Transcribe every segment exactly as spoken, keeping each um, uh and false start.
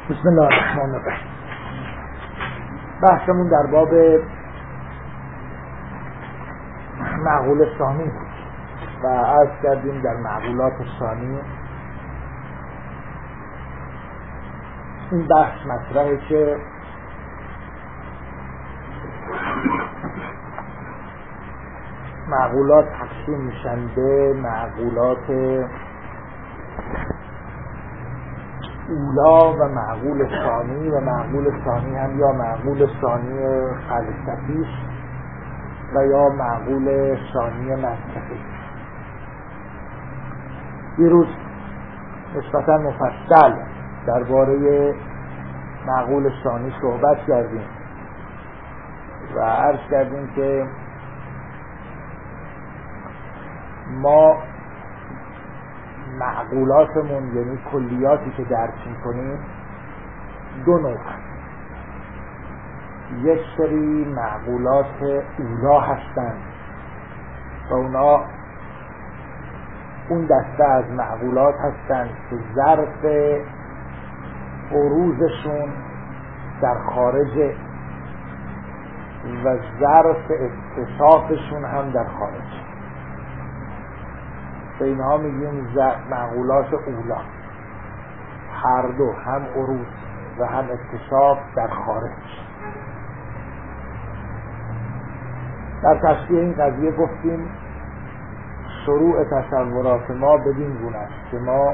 بسم الله الرحمن الرحیم. بحثمون در باب معقول ثانی بود و عرض کردیم در معقولات ثانی این بحث مطرحه که معقولات تقسیم میشن به معقولات اولا و معقول ثانی، و معقول ثانی هم یا معقول ثانی فلسفی و یا معقول ثانی منطقی. دیروز نسبتا مفصل درباره معقول ثانی صحبت کردیم و عرض کردیم که ما معقولاتمون یعنی کلیاتی که درک می‌کنیم دو نوع هست. یک سری معقولات اولا هستند و اونا اون دسته از معقولات هستند که ظرف بروزشون در خارج و ظرف اتصافشون هم در خارج. به اینها میگیم معقولات اولا، هر دو هم عروض و هم اتصاف در خارج. در تشریح این قضیه گفتیم شروع تصورات ما بدین گونه است که ما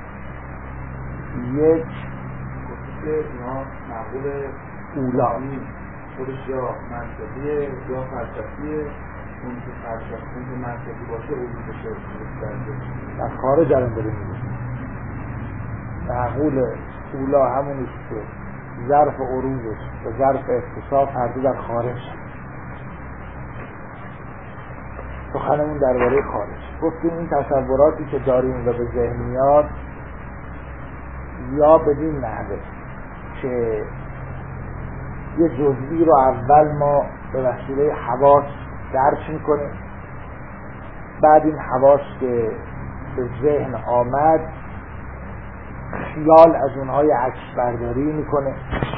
یک اینها معقول اولا خودش یا منطقیه یا فلسفیه، اون که فلسفی اون که منطقی باشه اون بشه در خارج الان داریم میگیم. معقول اولا همونیست که ظرف عروضش و ظرف اتصاف هر دو در خارج. سخنمون درباره خارج. گفتیم این تصوراتی که داریم و به ذهن میاد یا بدین نحوه که یه جزئی رو اول ما به وسیله حواس درک میکنیم، بعد این حواس که به ذهن آمد خیال از اونهای عکس برداری میکنه،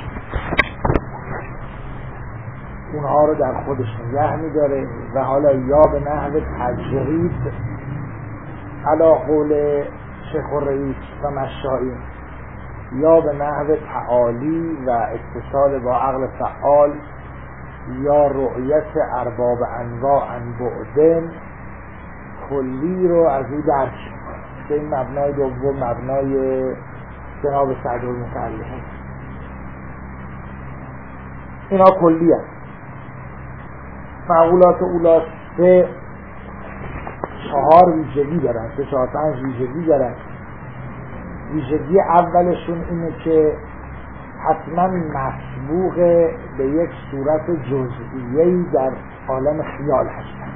اونها رو در خودش نگه میداره و حالا یا به نحو تجرید علی قول شیخ الرئیس و مشائین یا به نحو تعالی و اتصال با عقل فعال یا رؤیت ارباب انواع بعدن کلی رو از او درک میکنه. که این مبنای دوم مبنای جناب صدرالمتعلقین. اینا کلی هست. معقولات اولا سه چهار ویژگی دارن، سه چهار پنج ویژگی دارن. ویژگی اولشون اینه که حتما مسبوق به یک صورت جزئیه‌ای در عالم خیال هستن،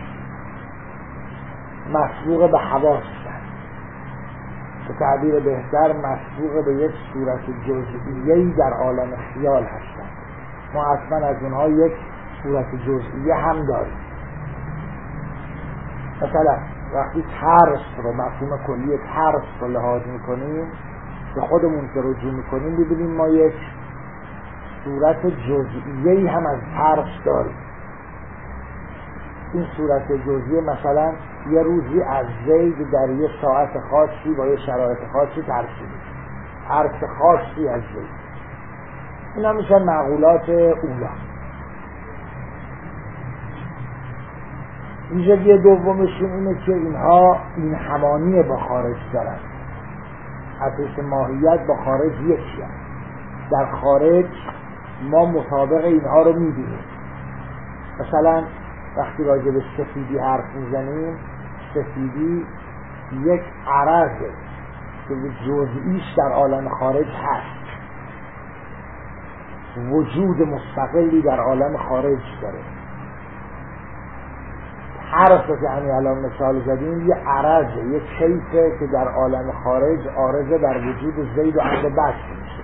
مسبوق به حواس هستن، به تعبیر بهتر مسبوق به یک صورت جزئیه‌ای در عالم خیال هستن. ما حتما از اونها یک صورت جزئیه هم داریم. مثلا وقتی ترس رو، مفهوم کلی ترس رو لحاظ میکنیم، به خودمون که رجوع میکنیم ببینیم ما یک صورت جزئیه‌ای هم از ترس داریم. این صورت جزئیه مثلا یه روزی از زید در یه ساعت خاصی با یه شرایط خاصی ترسید، ترس خاصی از زید. اینا میشن معقولات اولا. ویژگی دومشون اینه که اینها این همانی با خارج دارن، حیث ماهیت با خارج یکی هست. در خارج ما مطابق اینها رو میبینیم. مثلا وقتی راجع به سفیدی حرف میزنیم، سفیدی یک عرضه که جزئیش در عالم خارج هست، وجود مستقلی در عالم خارج داره. حرف که همین الان مثال زدیم یه عرضه، یه کیفه که در عالم خارج عارضه در وجود زید و عند بس میشه.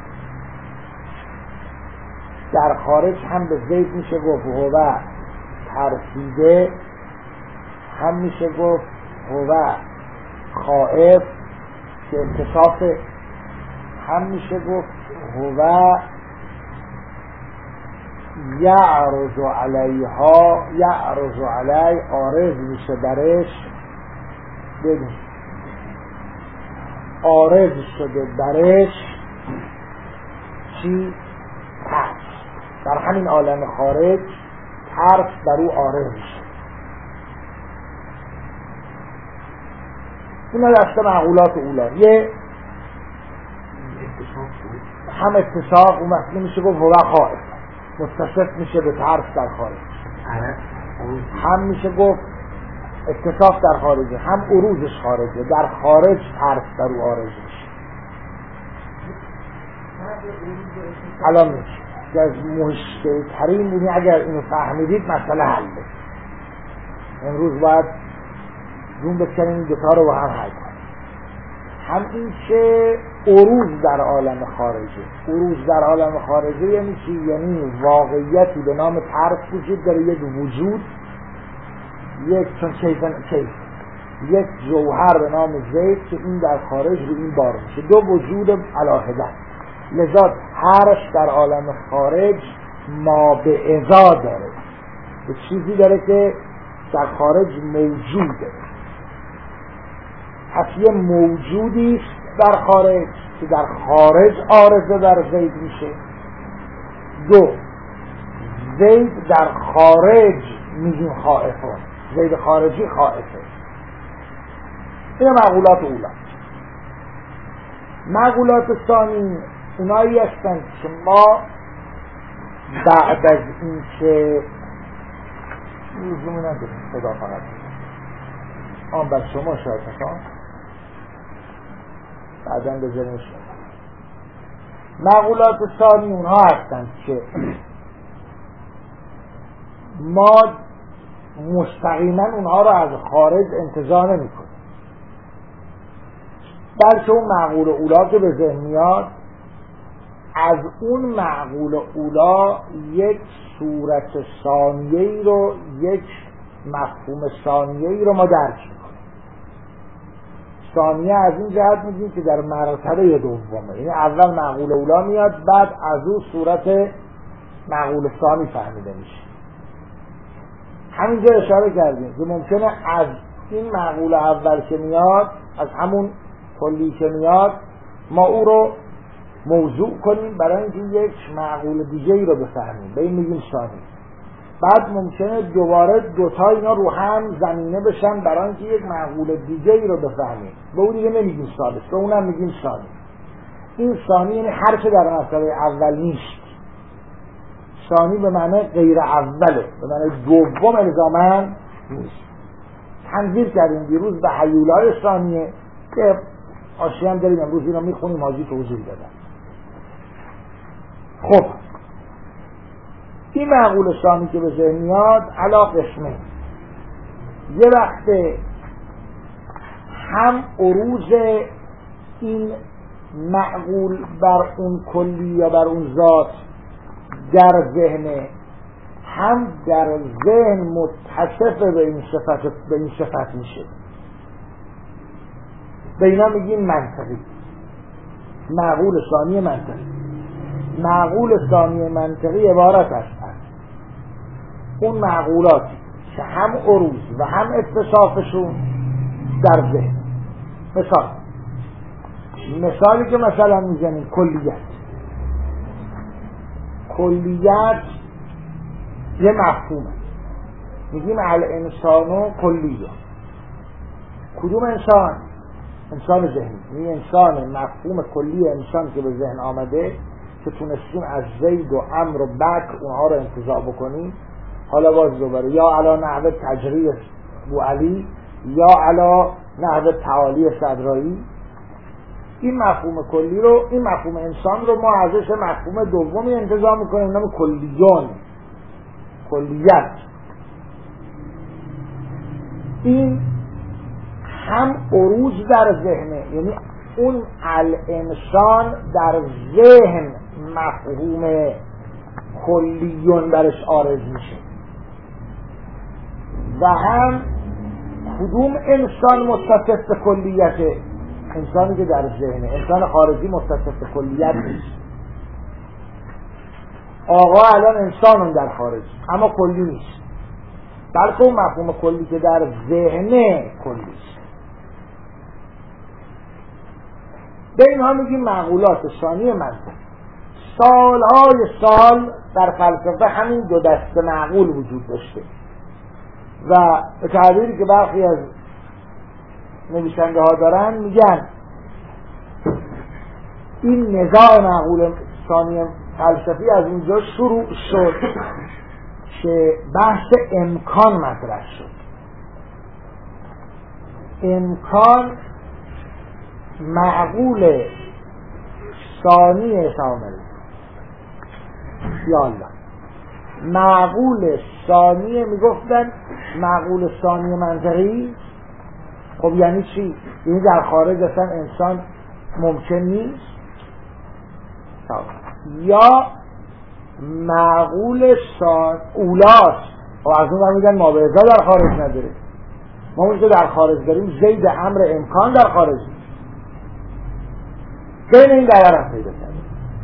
در خارج هم به زید میشه گفت هو ترسیده، هم میشه گفت هو خائف که اتصاف هم میشه گفت هو یعرض علیها، یعرض علی عارض میشه برش، ببین عارض شده برش چی؟ ترس. در همین عالم خارج ترس بر او عارض شده. اینا دسته معقولات اولا. یه هم اتساق و مثلی میشه گفت هو خارج، متصف میشه به ترس در خارج. هم میشه گفت اتفاق در خارجه، هم عروضش خارجه، در خارج ترس در او عارض میشه. الان میشه که از مشکل ترین بودی، اگر اینو فهمیدید مسئله حله. امروز باید زوم بکنیم این دوتا رو با هم حل کنیم. هم این که عروض در عالم خارجه. عروض در عالم خارجه یعنی چی؟ یعنی واقعیتی به نام ترس وجود داره، یک وجود، یک چون کیفن کیف، یک جوهر به نام زید که این در خارج رو این بار میشه، دو وجود علاهده. لذا ترس در عالم خارج ما به ازا داره، به چیزی داره که در خارج موجوده. پس یه موجودی در خارج که در خارج عارضه در زید میشه. دو، زید در خارج میگیم خائفه، زید خارجی خائفه. این معقولات اولا. معقولات ثانی اونایی هستند که ما بعد از این که لزومی نداریم صدا فقط آن بر شما شاید هستان بعداً بذاریم شما. معقولات ثانی اونها هستند که ما مستقیما اونها رو از خارج انتزاع نمی کنیم، بلکه اون معقول اولا که به ذهن میاد، از اون معقول اولا یک صورت ثانیه‌ای رو، یک مفهوم ثانیه‌ای رو ما درک میکنیم. ثانیه از این جهت میگیم که در مرتبه دومه، یعنی اول معقول اولا میاد، بعد از اون صورت معقول ثانی فهمیده میشه. همینجا اشاره کردیم که ممکنه از این معقول اول که میاد، از همون کلی که میاد، ما او رو موضوع کنیم برای اینکه یک معقول دیگه ای رو بفهمیم، به این میگیم ثانی. بعد ممکنه دوباره دوتا اینا رو هم زمینه بشن برای اینکه یک معقول دیگه ای رو بفهمیم، به اون دیگه نمیگیم ثالث، به اونم میگیم ثانی. این ثانی یعنی هر چه در مرتبه اول نیست. ثانی به معنی غیر اوله، به معنی دوم الزاماً نیست. تنظیر کردیم دیروز به هیولای ثانیه که آشی هم داریم، امروز اینا میخونیم، حاجی توضیح دادن. خب این معقول ثانی که به ذهن میاد علا قسمه، یه وقت هم عروض این معقول بر اون کلی یا بر اون ذات در ذهن، هم در ذهن متصف به این صفت به این صفت میشه. به اینا میگیم منطقی، معقول ثانی منطقی. معقول ثانی منطقی عبارت است از اون معقولاتی که هم عروض و هم اتصافشون در ذهن. مثال مثالی که مثلا میزنیم کلیت. کلیت یه مفهومه، میگیم الانسانو کلیه. کدوم انسان؟ انسان ذهنی، این انسان مفهوم کلی انسان که به ذهن آمده، که تونستیم از زید و عمرو و بکر اونها رو انتزاع بکنیم. حالا باز دوباره یا علا نحو تجریح بو علی یا علا نحو تعالی صدرایی، این مفهوم کلی رو، این مفهوم انسان رو ما ازش مفهوم دومی انتزاع میکنیم، نام کلیون، کلیت. این هم عروض در ذهنه، یعنی اون الانسان در ذهن مفهوم کلیون برش عارض میشه، و هم کدوم انسان متصف به کلیته؟ انسانی که در ذهنه. انسان خارجی متصف به کلیت نیست. آقا الان انسان در خارج اما کلی نیست، بلکه اون مفهوم کلی که در ذهنه کلی است. به اینها میگیم معقولات ثانی منطق. سالهای سال در فلسفه همین دو دسته معقول وجود داشته و به تعبیری که برخی از نویسنده ها دارن میگن این نزاع معقول ثانی فلسفی از اینجا شروع شد که بحث امکان مطرح شد. امکان معقول ثانی شامل یالا معقول ثانی میگفتن معقول ثانی منطقی. خب یعنی چی؟ یعنی در خارج اصلا انسان ممکن نیست، یا معقول ثانی اولاست. و از اون میگن مابعضا در خارج نداره. ما اون که در خارج داریم زید امر امکان در خارج نیست. بین این دور هم پیدا کرده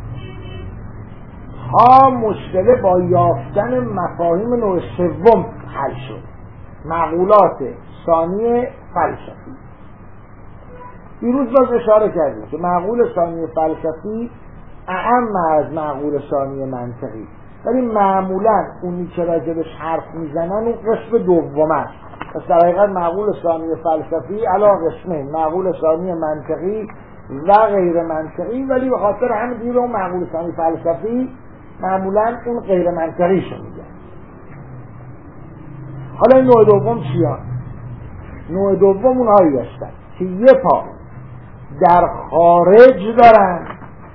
ها مشکله با یافتن مفاهیم نوع سوم حل شد، معقولات ثانی فلسفی. دیروز باز اشاره کردیم که معقول ثانی فلسفی اعم از معقول ثانی منطقی، ولی معمولا اونی که راجبش حرف میزنن اون قسم دوم است. پس در حقیقت معقول ثانی فلسفی علا قسمه، معقول ثانی منطقی و غیر منطقی، ولی به خاطر همین دیگه اون معقول ثانی فلسفی معمولا اون غیر منطقیشو میگن. حالا این نوع دوم چیان؟ نوع دوم اونهایی هستن که یه پا در خارج دارن،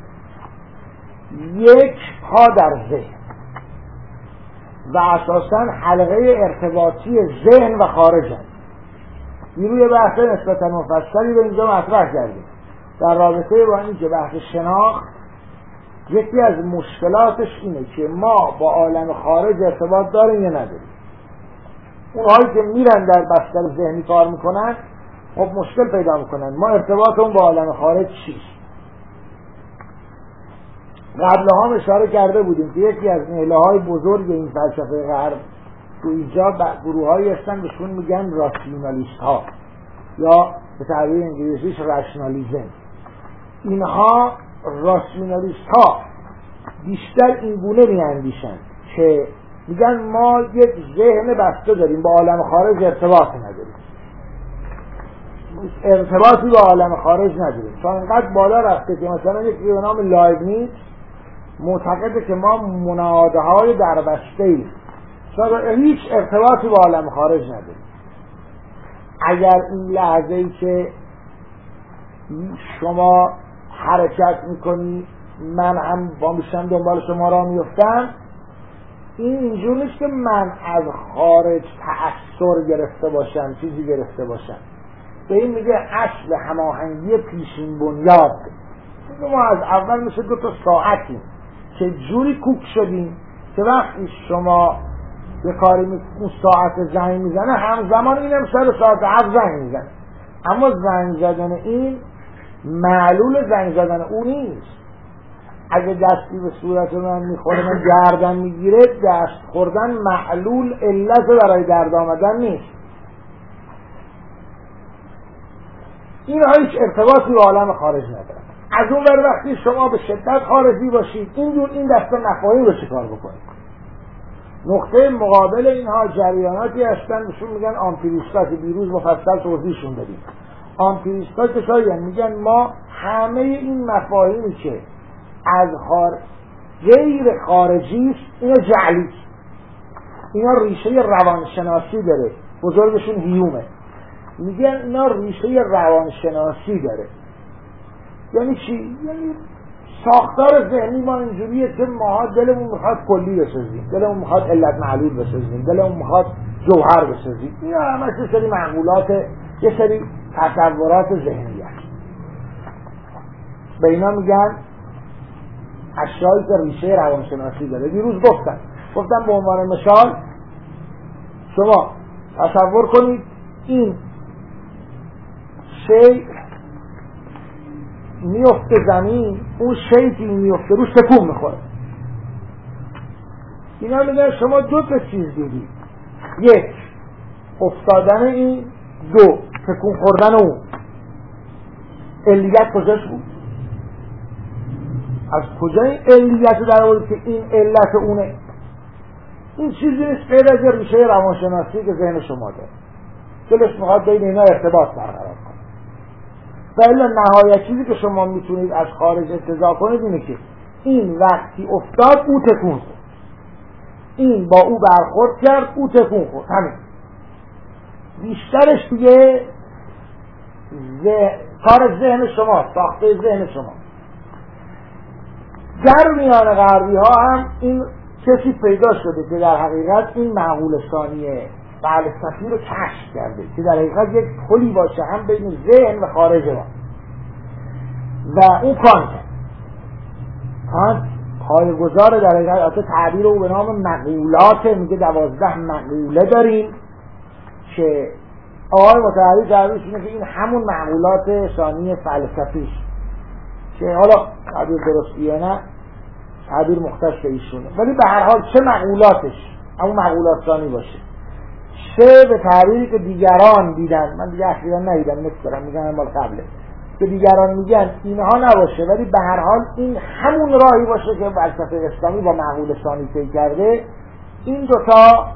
یک پا در ذهن و اساساً حلقه ارتباطی ذهن و خارج هست. نیروی بحث نسبتا مفصلی به اینجا مطرح کردیم در رابطه با این که بحث شناخت یکی از مشکلاتش اینه که ما با عالم خارج ارتباط داریم یا نداریم. اونهایی که میرن در بستر ذهنی کار میکنن خب مشکل پیدا میکنن. ما ارتباطمون با عالم خارج چیست؟ قبل هم اشاره کرده بودیم که یکی از نهله های بزرگ این فلسفه غرب تو اینجا گروه هایی هستن بهشون میگن راسیونالیست ها یا به تعبیر انگلیسیش رشنالیزم. اینها راسیونالیست ها بیشتر این گونه میاندیشن که میگن ما یک ذهن بسته داریم، با عالم خارج ارتباط نداریم، ارتباطی با عالم خارج نداریم. تا اینقدر بالا رفته که مثلا یک به نام لایبنیتس معتقده که ما مناده های دربسته ایم، هیچ ارتباطی با عالم خارج نداریم. اگر این لحظه ای که شما حرکت میکنی من هم با میشم دنبال شما را میفتم، این اینجور نیست که من از خارج تأثیر گرفته باشم، چیزی گرفته باشم. به این میگه اصل هماهنگی پیشین بنیاد. ما از اول مثل دو تا ساعتیم که جوری کوک شدیم که وقتی شما یه کاری اون ساعت زنگ میزنه همزمان اینم سر ساعت هفت زنگ میزنه، اما زنگ زدن این معلول زنگ زدن اون نیست. اگه دستی به صورت من میخوره من گردن میگیره، دست خوردن معلول علت برای درد آمدن نیست. این ها هیچ ارتباطی با عالم خارج ندارن. از اون ور وقتی شما به شدت خارجی باشید اینجور این دسته مفاهیم رو چیکار بکنید؟ نقطه مقابل اینها جریاناتی هستن بهشون میگن آمپیریستات. دیروز مفصل توضیحشون دادیم. آمپیریستات کسایی میگن ما همه این مفاهیمی که از خارج غیر خارجی است اینا جعلی است، اینا ریشه روانشناسی داره. بزرگشون هیومه، میگن اینا ریشه روانشناسی داره. یعنی چی؟ یعنی ساختار ذهنی ما اینجوریه که ما دلمون میخواد کلی بسازیم، دلمون میخواد علت معلول بسازیم، دلمون میخواد جوهر بسازیم. اینا همش یه سری معقولات، یه سری تصورات ذهنی هست. به اینا میگن اشیایی که ریشه روانشناسی داره. دیروز گفتن گفتن به عنوان مثال شما تصور کنید این شی میفته زمین، اون شیئی که میفته روش تکون میخوره. اینا میگن شما دو تا چیز دیدی، یک افتادن این، دو تکون خوردن اون. علیت کجاش بود؟ از کجا این علیت رو در آورد که این علت اونه؟ این چیزی نیست غیر از ریشه روانشناسی که ذهن شما داره، دلش میخواد بین اینا ارتباط برقرار کنه. و الا نهایت چیزی که شما میتونید از خارج انتزاع کنید اینه که این وقتی افتاد او تکون خورد، این با او برخورد کرد او تکون خورد. همین بیشترش دیگه کار ذهن شما، ساخته ذهن شما. در میان غربی ها هم این کسی پیدا شده که در حقیقت این معقول ثانی فلسفی رو کشف کرده که در حقیقت یک پلی باشه هم بین ذهن و خارج ما، و اون کانت کانت پایه‌گذار در حقیقت تعبیر او به نام مقولات، میگه دوازده مقوله داریم که آقای متحری تعبیرش اینه که این همون مقولات ثانی فلسفیش، که حالا تعبیر درستی یا نه تعبیر مختص به ایشونه، ولی به هر حال چه مقولاتش همون مقولات ثانی باشه، چه به تعبیری که دیگران دیدن، من دیگه اخیراً ندیدم نکس دارم میگن مال قبله، که دیگران میگن اینها نباشه، ولی به هر حال این همون راهی باشه که فلسفه اسلامی با مقوله ثانی طی کرده. این دوتا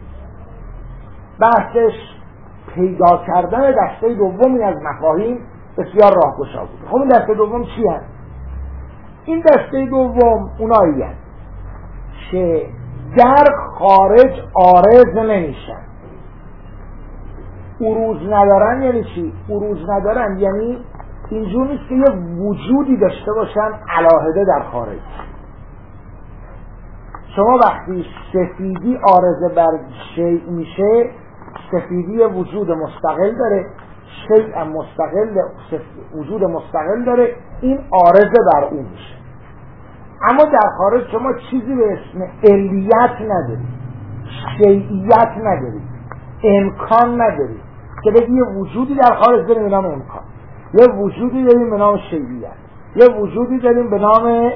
بحثش پیدا کردن دسته دومی از مفاهیم بسیار راهگشا بود. خب این دسته دوم چی هست؟ این دسته دوم اونایی هست که در خارج عارض نمیشن. عروض ندارن یعنی چی؟ عروض ندارن یعنی اینجور نیست که یه وجودی داشته باشن علاهده در خارج. شما وقتی سفیدی عارضه بر شیء میشه، سفیدی وجود مستقل داره، شیء هم مستقل وجود مستقل داره، این عارضه بر اون میشه. اما در خارج شما چیزی به اسم علیت ندارید، شیعیت ندارید، امکان ندارید که بگی یه وجودی در خارج داریم به نام امکان، یه وجودی داریم به نام شیعیت، یه وجودی داریم به نام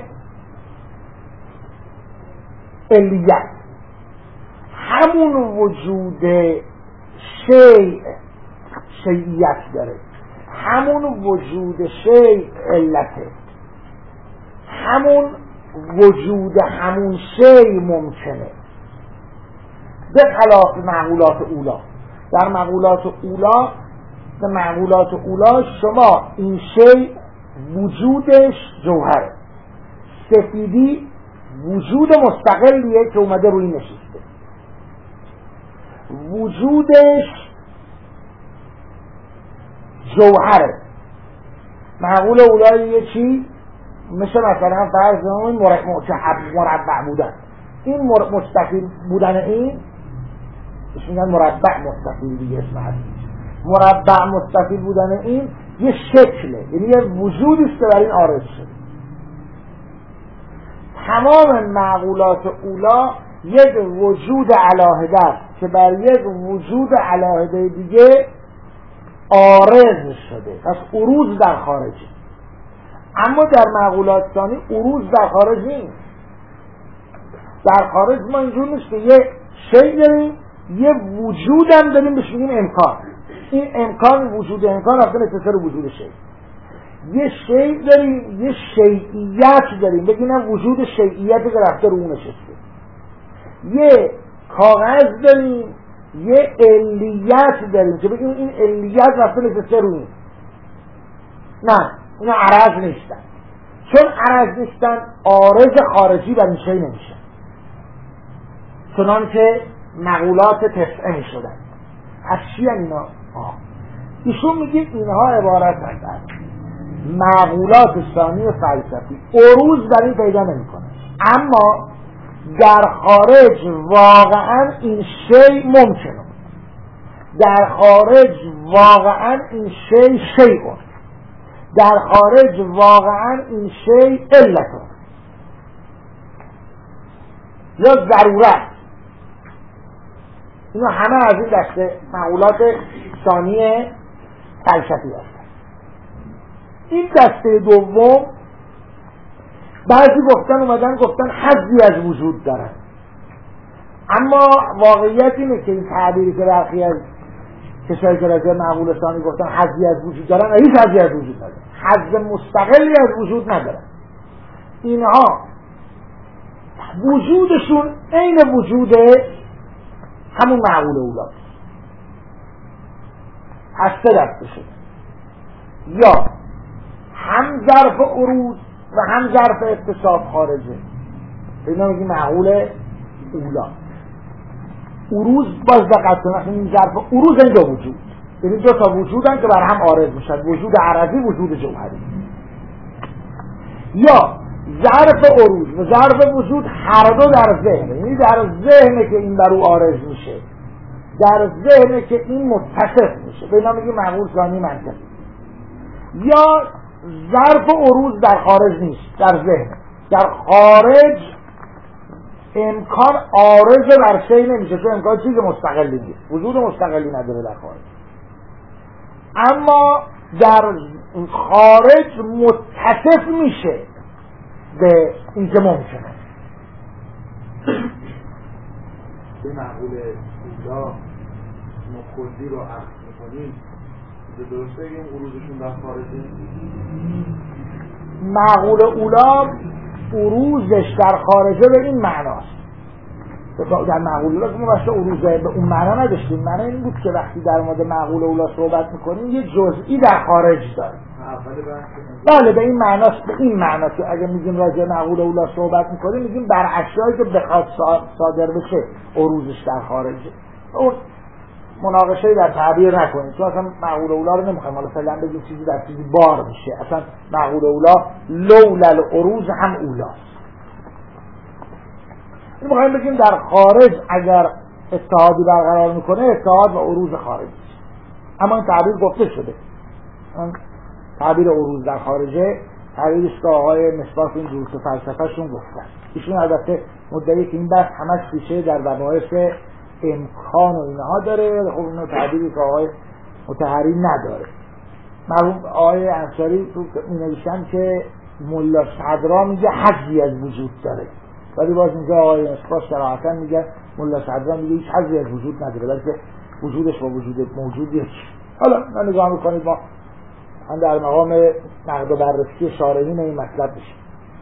علیت. همون وجود شیء شیعیت داره، همون وجود شیء علته، همون وجود همون شیء ممکنه، به خلاف معقولات اولا. در معقولات اولا در معقولات اولا شما این شیء وجودش جوهره، سفیدی وجود مستقلیه که اومده روی نشسته، وجودش جوهره. معقول اولای یه چی مثل مثلا فرض کنید مربع بودن، این مستقیم بودن این بهش میگن مربع مستقیم دیگه اسم هست. مربع مستقیم بودن این یه شکله، یعنی یه وجودی است که بر این عارض شده. تمام معقولات اولا یک وجود علاهده است که بر یک وجود علاهده دیگه عارض شده، پس عروض در خارجه. اما در معقولات ثانی عروض در خارج نیست. در خارج ما اینجور نیست که یه شیء داریم، یه وجود هم داریم بهش میگیم امکان. این امکان وجود امکان رفته نتیجه وجود شیء. یه شیء داریم، یه شیعیت داریم، بگیم وجود شیعیت که رفته رو اون نشسته. یه کاغذ داریم، یه علیت داریم که بگیم این علیت رفته نشسته رو این. نه، اینا عرض نیستن. چون عرض نیستن عارض خارجی بر این شیء نمیشن، چنان که مقولات تسعه می شدن. از چی اینا؟ آه. ایشون میگه اینها عبارت هستند معقولات ثانی فلسفی، عروض در این پیدا نمی کنه، اما در خارج واقعا این شیء ممکنه، در خارج واقعا این شیء شیء، در خارج واقعا این شیء علت یا ضرورت. اینا همه از این دسته معقولات ثانی فلسفی هستند. این دسته دوم بعضی گفتن اومدن گفتن حظی از وجود دارن، اما واقعیت اینه که این تعبیری که برخی از کسایی که راجع به معقول ثانی گفتن حظی از وجود دارن، هیچ حظی از وجود ندارن، حظ مستقلی از وجود ندارن. اینها وجودشون عین وجود همون معقول اولاست. از سه دسته شده، یا هم ظرف عروض و هم ظرف اتصاب خارجه، اینا میگیم معقول اولا. عروض باز دقت کنید، این ظرف عروض این دو وجود، یعنی دو تا وجودن که بر هم عارض میشن، وجود عرضی، وجود جوهری. یا ظرف عروض و ظرف وجود هر دو در ذهنه، یعنی در ذهنه که این بر او عارض میشه، در ذهنه که این متصف میشه، به اینا میگیم معقول ثانی منطقی. یا ظرف عروض در خارج نیست، در ذهن. در خارج امکان عارض بر شی نمیشه، چون امکان چیز مستقلی نیست، وجود مستقلی نداره در خارج. اما در خارج متصف میشه به این که ممکنه. به معقول اولا ما کلی رو عقل میکنیم، درسته این عروضشون در خارجه؟ معقول اولا عروضش در خارجه به این معناست. در معقول اولا که ما باشته عروضه به اون معنا نداشتیم. معنی این بود که وقتی در مورد معقول اولا صحبت میکنیم یه جزئی در خارج داره. بله به این معناست، به این معنا که اگه میگیم راجع معقول اولا صحبت میکنیم میگیم بر اشیایی که بخواد صادر بشه عروضش در خارجه. اون مناقشه در تعبیر نکنیم، چون اصلا معقول اولا رو نمیخوایم حالا فعلا بگیم چیزی در چیزی بار میشه. اصلا معقول اولا لولا العروض هم اولاست. این میخوایم بگیم در خارج اگر اتحادی برقرار میکنه اتحاد و عروض خارجی. اما این تعبیر گفته شده، تعبیر عروض در خارجه تعبیرش که آقای مصباح این دروس فلسفه شون گفتن. ایشون البته مدعی که این بحث همش پیشه در مباحث امکان و اینها داره، خب اینو تعبیری که آقای مطهری نداره. مرحوم آقای انصاری تو می‌نویسن که ملا صدرا میگه حظی از وجود داره، ولی باز اینجا آقای مصباح صراحتاً میگه ملا صدرا میگه هیچ حظی از وجود نداره، بلکه وجودش با وجود موجود یک. حالا ما نگاه میکنید ما هم در مقام نقد و بررسی شارحین این مطلب میشه.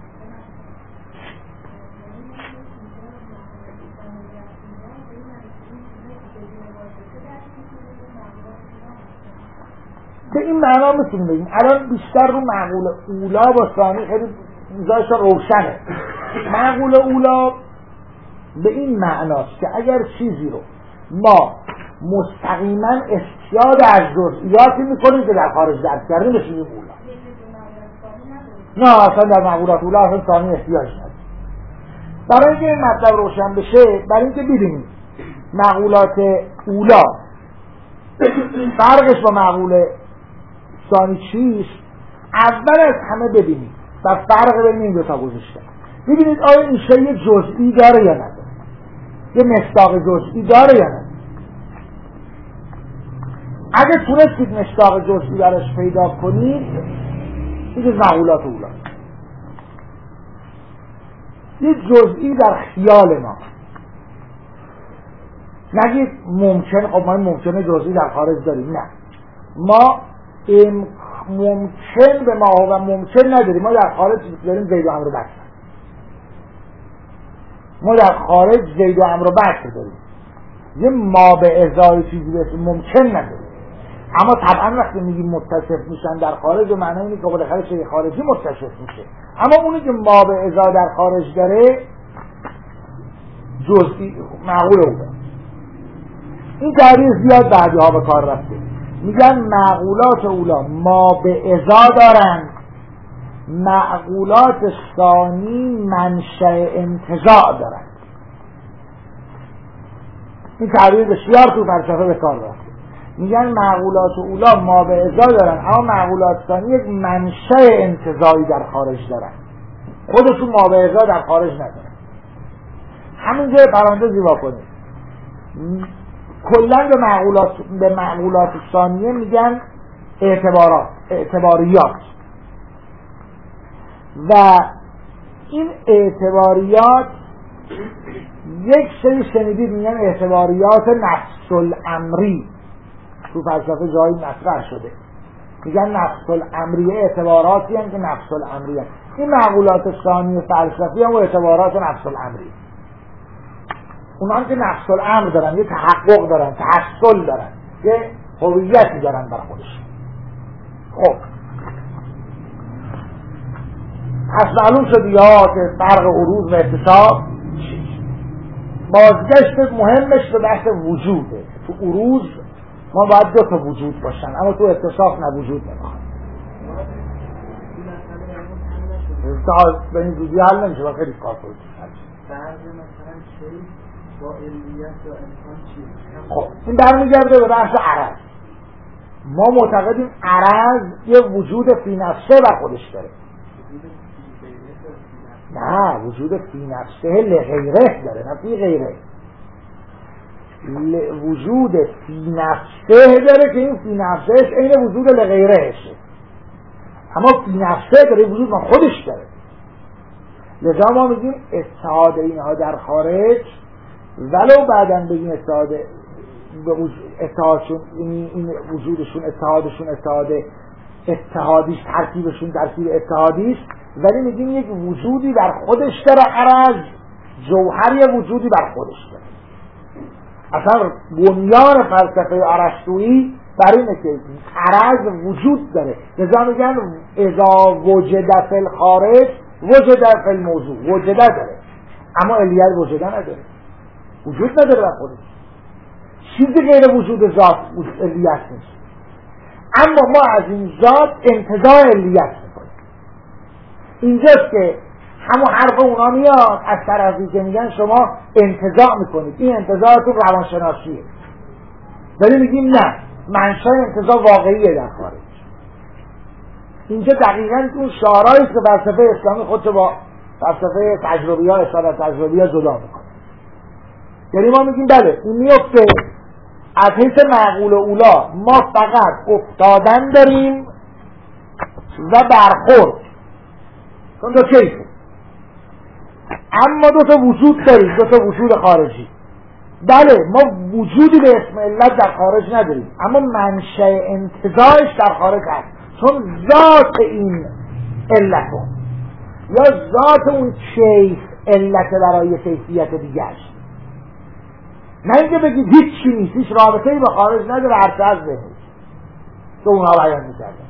به این معنا میتونیم بگیم الان بیشتر رو معقول اولا با ثانی خیلی میزایش روشنه. معقول اولا به این معناست که اگر چیزی رو ما مستقیما استیاد از جزئیاتی میکنیم که در خارج درک کردیم بشیم اولا. نه اصلا در معقولات اولا اصلا ثانی احتیاج نداره. برای اینکه این مطلب روشن بشه، برای اینکه ببینیم معقولات اولا فرقش با معقول ثانی چیست، اول از همه ببینید و فرق بین این دو تا گذاشتن. ببینید آیا این شی جزئی داره یا نداره، یه مصداق جزئی داره یا نداره. اگه تونستید مصداق جزئی براش پیدا کنید دیگه معقولات اولا. یه جزئی در خیال ما نگید ممکن، خب ما ممکنه جزئی در خارج داریم، نه ما ام ممکن به ما و ممکن نداریم. ما در خارج داریم زید و عمرو بکر، ما در خارج زید و عمرو بکر داریم، یه ما به ازای چیزی بهش ممکن نداریم. اما طبعا وقتی میگیم متصف میشن در خارج و معنی اینه که بالاخره شی خارجی متصف میشه، اما اونی که ما به ازا در خارج داره جزئی معقول اولا. این تعبیر زیاد بعدی ها به کار رفته، میگن معقولات اولا ما به ازا دارن، معقولات ثانی منشأ انتزاع دارن. این تعبیر بسیار تو فلسفه به کار رفته. میگن معقولات اولا ما به ازا دارن، اما معقولات ثانی یک منشأ انتزاعی در خارج دارن، خودشون ما به ازا در خارج ندارن. همینجا پرانتزی واکنید، کلا به معقولات به معقولات ثانیه میگن اعتبارات، اعتباریات. و این اعتباریات یک سری شنیدید میگن اعتباریات نفس الامری، تو فلسفه جایی مطرح شده، میگن نفس الامری اعتباراتی هم که نفس الامری هم. این معقولات ثانی فلسفی هم و اعتبارات نفس الامری، اونا هم که نفس الامر دارن، یه تحقق دارن، تحصل دارن، یه هویتی دارن بر خودش. خب پس معلوم شد یا که فرق عروض و اتصاف چیست. بازگشت مهمش به بحث وجوده. تو عروض ما باید دو تا وجود باشن، اما تو اتصاف نه وجود نمیخواد. تا به این زودی حل نمیشه و خیلی کار کنید. فرق مثلا چی با علیت یا انسان چیست؟ خب این برمیگرده به بحث عرض. ما معتقدیم عرض یه وجود فی نفسه بر خودش داره. نه، وجود فی نفسه لغیره داره، نه فی غیره. ل... وجود فی نفسه داره که این فی نفسهش این وجود لغیرهشه، اما فی نفسه داره وجود ما خودش داره. لذا ما میگیم اتحاد اینها در خارج، ولو بعداً بگیم اتحاد اتحادشون، این وجودشون اتحادشون اتحاد اتحادیش، ترکیبشون ترکیب اتحادیش، ولی میگیم یک وجودی در خودش داره عرض، جوهری وجودی بر خودش داره. اصلا بنیان فلسفه ارسطویی بر اینه که عرض وجود داره. لذا میگن اذا وجد فی الخارج وجد فی الموضوع، وجده داره اما علیت وجده نداره، وجود نداره بر خودش. چیزی غیر وجود ذات علیت نیست، اما ما از این ذات انتزاع علیت میکنیم. اینجاست که همون حرف اونا میاد از طرفی که میگن شما انتزاع میکنید، این انتزاع تو روانشناسیه، ولی میگیم نه، منشأ انتزاع واقعیه در خارج. اینجا دقیقاً اون شعارهایی که فلسفه اسلامی خودشو با فلسفه تجربی ها اصالت تجربی ها جدا میکنه. یعنی ما میگیم بله این میفته از حیث معقول اولا ما فقط افتادن داریم و برخورد، چون دو کیفه، اما دو تا وجود داریم، دو تا وجود خارجی. بله ما وجودی به اسم علت در خارج نداریم، اما منشأ انتزاعش در خارج هست، چون ذات این علتون یا ذات اون کیف علت برای کیفیت دیگرش. نه اینکه بگید هیچ چی نیست، هیچ رابطه‌ای با خارج نداره، هر چه از ذهنش که اونها بیان می‌کردن.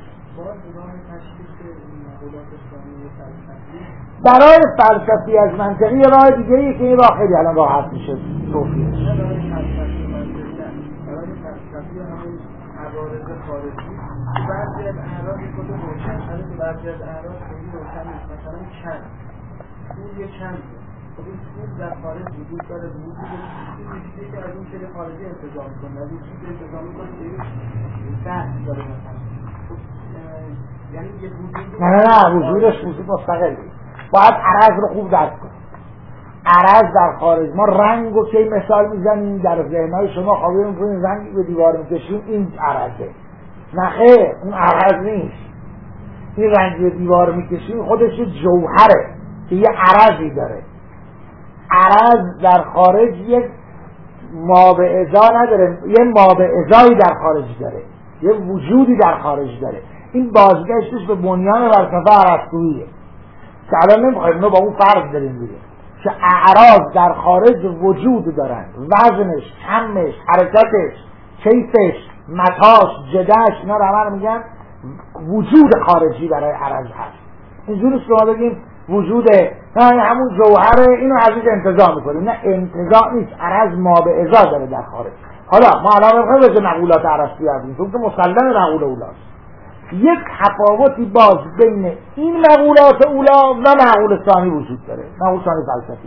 برای فلسفی از منطقی یه راه دیگه ای که این راه خیلی الان راحت میشه توفیقش. برای فلسفی منطقی نه، برای فلسفی همون عوارض خارجی بعضی از اعراض خود روشن شده که بعضی از اعراض خیلی روشن نیست. مثلا چند پول یه چند خب این پول در خارج وجود داره، وجود داره چیزی که از اون شده خارجی انتظام میکنه، از این چیزی انتظام میکنه که یک دست داره مثلا. یعنی یه وجود نه نه نه وجودش وجود مستقلی، باید عرض رو خوب درک کنید. عرض در خارج، ما رنگ رو که مثال میزنیم در ذهنهای شما خوابه میکنیم رنگ به دیوار میکشیم این عرضه. نه خیر، اون عرض نیست. این رنگ به دیوار میکشیم خودش جوهره که یه عرضی داره. عرض در خارج یک ما به ازا نداره، یه ما به ازایی در خارج داره، یه وجودی در خارج داره. این بازگشتش به بنیان فلسفه ارسطوییه که الان نمیخوایم اینو با اون فرض داریم دیگه که اعراض در خارج وجود دارن، وزنش، کمش، حرکتش، کیفش، متاش، جدش، اینا رو همه میگن وجود خارجی برای عرض هست. اینجوری است که ما بگیم وجوده، نه همون جوهره، اینو از این انتزاع میکنیم. نه انتزاع نیست، عرض ما به ازا داره در خارج. حالا ما الان میخوایم بگیم مقولات ارسطویی هستیم چون که مسلم مقوله اولاست. یک تفاوتی باز بین این مقولات اولا و معقول ثانی وجود داره، معقول ثانی فلسفی.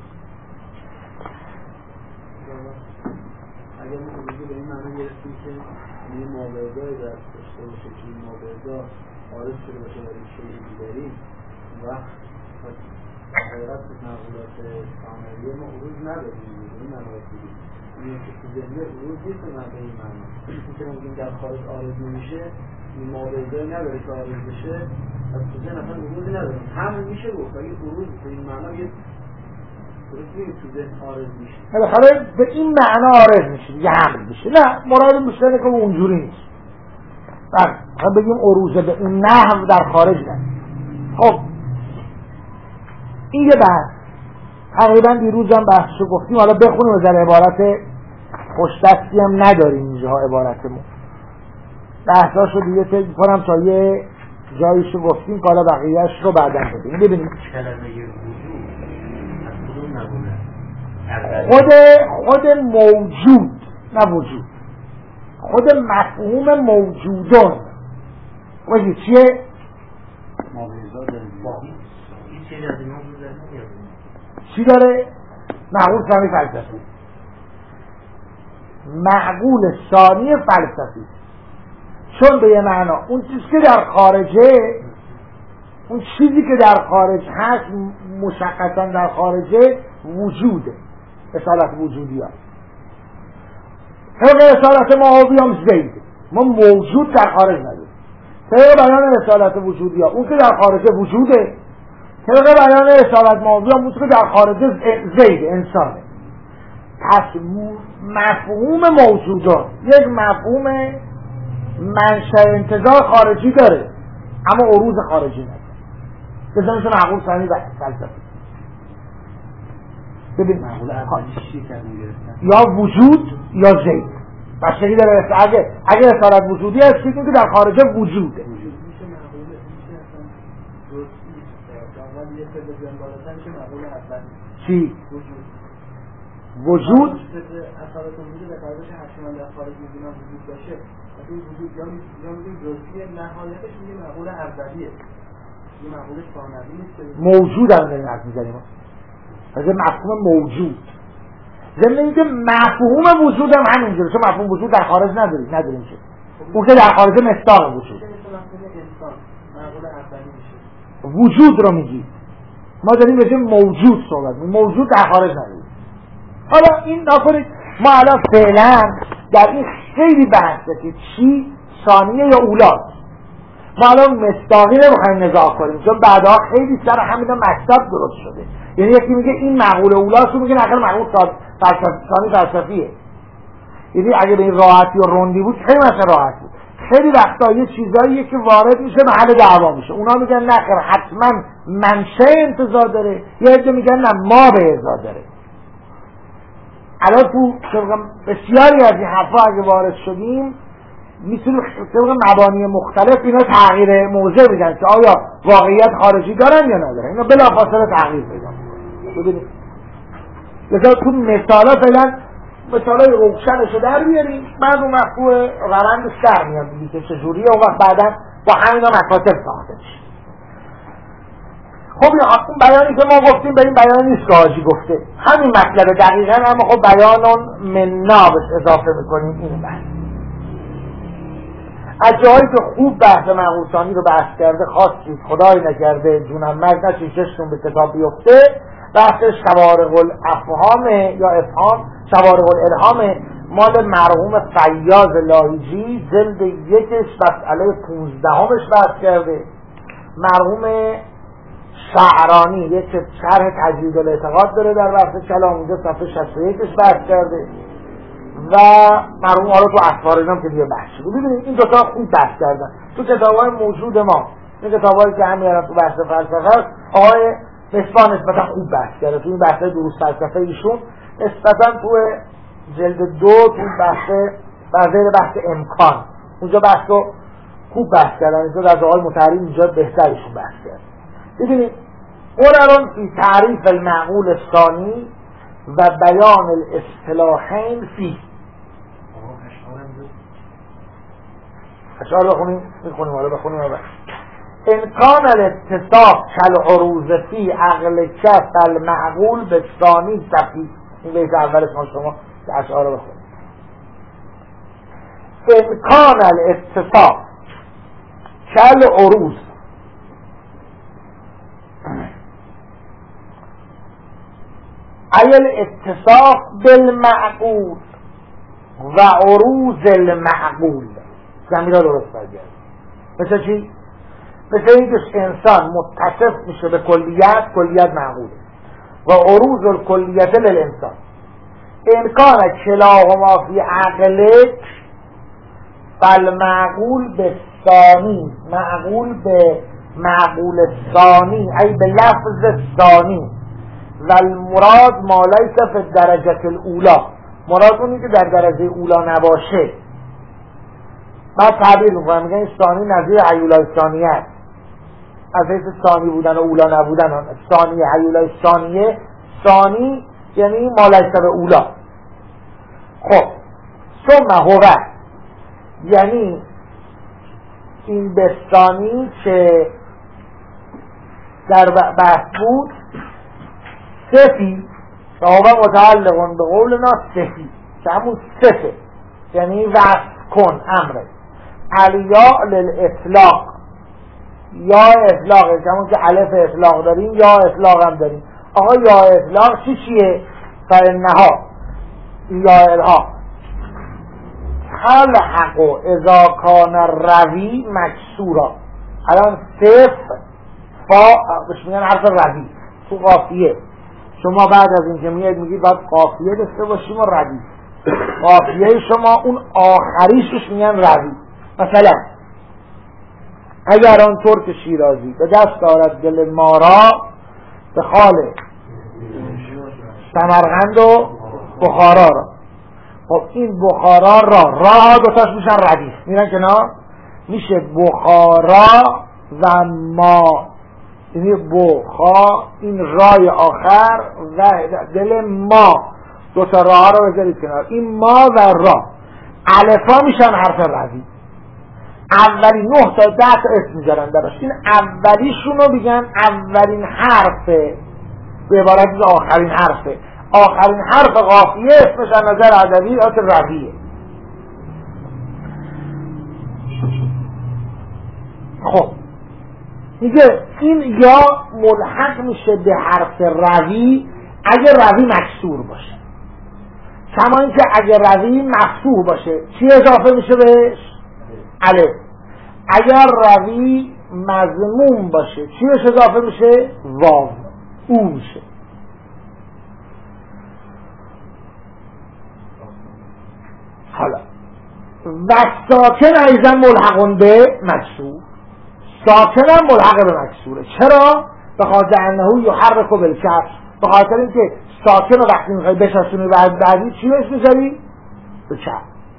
اگر ما به این معنی گرفتیم که این مابعضای در داشته باشه که این مابعضا عارض شده باشه در این شیء دیگری وقت حقیقت مقولات ثانویه ما عروض نداریم، این معنی دیگه این که تو ذهن عروض نیست به این معنی که ما بگیم در خارج عارض نمیشه، این مابعضایی نداره که عارض بشه، از ذهن اصلا عروضی نداریم. همون میشه گفت اگه عروض به این معنا یه درستی تو ذهن عارض میشه. بالاخره به این معنا عارض میشه، یه حمل میشه. نه مراد بیشتره که اونجوری نیست. بله هم بگیم عروضه به اون نحو در خارج نه. خب این یه بحث تقریبا دیروز هم بحثشو گفتیم. حالا بخونیم از عبارت خوشدستی هم نداریم اینجا عبارتمون. بحثاشو دیگه فکر می‌کنم تا یه جاییشو گفتیم که حالا بقیه‌اش رو بعداً بگیم. ببینیم کلمه وجود از کدوم نبونه؟ خود خود موجود نه وجود، خود مفهوم موجودون وجود چیه؟ موجودات داریم. این چیزی از اینا بود نمیاد. چی داره؟ معقول ثانی فلسفی. معقول ثانی فلسفی. چون به یه معنا اون چیزی که در خارجه، اون چیزی که در خارج هست مشخصا در خارجه وجوده، اصالت وجودی ها. طبق اصالت ماهوی هم زیده، ما موجود در خارج نداریم. طبق بیان اصالت وجودی ها اون که در خارجه وجوده، طبق بیان اصالت ماهوی هم اون که در خارجه زیده، انسانه. پس مفهوم موجودات یک مفهوم منشأ انتزاع خارجی داره اما عروض خارجی نداره. بزنیشون معقول ثانی و فلسفی. ببین معقول اولی چی کردن گرفتن؟ یا وجود یا زید. بشری داره. اگه اگه اصالت وجودی هست که در خارجه وجوده. میشه معقول میشه اصلا درستی اول یه پله بیان بالاتر میشه معقول اولی. چی؟ وجود. وجود اصالت وجود در خارجش حتما در خارج میدونم وجود باشه. این وجود یا یا میگیم جزئی نهایتش میگه معقول اولیه. یه معقول ثانوی نیست. موجود هم داریم حرف میزنیم. از مفهوم موجود. ضمن اینکه مفهوم وجود هم همینجوره. چون مفهوم وجود در خارج نداریم نداریم چه. اون که در خارج مصداق وجود. انسان معقول اولی میشه. وجود رو میگی. ما داریم به موجود صحبت می‌کنیم. موجود در خارج نداریم. حالا این نکنید ما الان فعلا در این خیلی بحثه که چی ثانیه یا اولاست. ما الان مصداقی نمیخوایم نزاع کنیم چون بعدها خیلی سر همینا مکتب درست شده. یعنی یکی میگه این معقول اولاست و میگه نقل معقول ثانی فلسفیه. یعنی اگه به این راحتی و رندی بود خیلی مثلا راحت بود. خیلی وقتا یه چیزاییه که وارد میشه محل دعوا میشه. اونا میگن نه خیر حتما منشأ انتزاع داره، یا عده میگن نه ما به ازا داره. الان تو بسیاری از این حرفا اگه وارد شدیم میتونیم طبق مبانی مختلف اینا تغییر موضع بدن که آیا واقعیت خارجی دارن یا ندارن. اینا بلافاصله تغییر پیدا میکنن. ببینید لذا تو مثالا فعلا مثالای روشنشو در بیاریم، بعد اون مفهوم روند سر میاد دیگه که چجوریه، اون وقت بعدا با همینا مکاتب ساخته میشه. خب این بیانی که ما گفتیم به این بیان نیست که حاجی گفته، همین مطلب دقیقا، اما خب بیانون مننا بهش اضافه میکنیم. این بحث از جایی که خوب بحث معقول ثانی رو بحث کرده خواستید خدای نکرده جونم مرد نشین چشتون به کتاب بیفته، بحث شوارق الافهام یا افهام شوارق الالهام مال مرحوم فیاض لاهیجی جلد یکش مسئله پونزدهمش بحث کرده. مرحوم شعرانی یک شرح تجدید الاعتقاد داره در بحث کلام، اونجا صفحه شصت و یکش بحث کرده و مرحوم حالا تو اخبار اینام که دیگه بحث شده. ببینید این دوتا خوب بحث کردن تو کتاب‌های موجود ما. این کتاب‌هایی که همین الان تو بحث فلسفه هست آقای مصباح نسبتا خوب بحث کرده تو این بحث‌های دروس فلسفه ایشون، نسبتا تو جلد دو تو بحث بعضی بحث امکان اونجا بحث رو خوب بحث کردن. اینجا در آقای متحریم اینجا بهترشون بحث کرد. ببینید اون الان فی تعریف المعقول الثانی و بیان الاصطلاحین فی اشعار بخونیم میخونیم حالا بخونیم حالا امکان الاتصاف کالعروض فی عقل کف المعقول به ثانی صفی. این بیت اول اسم شما که اشعار بخونیم. امکان الاتصاف کالعروض ای الاتصاف بالمعقول و عروض المعقول. زمین را درست برگرد. مثل چی؟ مثل اینکه انسان متصف میشه به کلیت، کلیت معقوله و عروض الکلیت للانسان امکان کلاهما فی عقلک فالمعقول به ثانی، معقول به معقول ثانی ای به لفظ ثانی و المراد ما لیس فی الدرجه الاولی، مراد اونی که در درجه اولا نباشه. بعد تعبیر میکنم میگن این ثانی نظیر هیولای ثانیه است، از حیث ثانی بودن و اولا نبودن. ثانیه هیولای ثانیه، ثانی یعنی ما لیس به اولا. خب ثم هو یعنی این بستانی که در بحث بود صفی صحابه متعلقون به قولنا صفی که همون صفه یعنی وصف کن امره. الیا للاطلاق، یا اطلاقه همون که الف اطلاق داریم یا اطلاق هم داریم. آقا یا اطلاق چی چیه؟ فانها یا الها تلحق اذا کان روی مکسورا. الان صف فا بهش میگن حرف روی تو قافیه. شما بعد از اینکه میاد میگید باید قافیه داشته باشیم و روی، قافیه شما اون آخریش میگن روی. مثلا اگر آن ترک شیرازی به دست دارد دل ما را به خاله سمرقند و بخارا را، خب این بخارا را را دوتاش میشن ردیف میرن کنار، میشه بخارا و ما، یعنی بخا این رای آخر و دل ما، دوتا راه را بذارید کنار، این ما و را الفا میشن حرف ردیف. اولی نه تا ده تا اسم میذارن دراش، این اولیشون رو میگن اولین حرفه، به عبارت آخرین حرفه. آخرین حرف قافیه اسمش از نظر ادبی آت رویه. خب میگه این یا ملحق میشه به حرف روی اگه روی مکسور باشه، کما اینکه اگه روی مفتوح باشه چی اضافه میشه بهش؟ الف. اگر روی مضموم باشه چی بهش اضافه میشه؟ واو، او میشه. حالا و ساکن ایضا ملحقون به مکسور، ساکن هم ملحق به مکسوره. چرا؟ به خاطر انه یحرک بالکسر، به خاطر اینکه ساکن رو وقتی میخوای بشستونی بعد بعدی چی بهش میذاری؟ به چپ،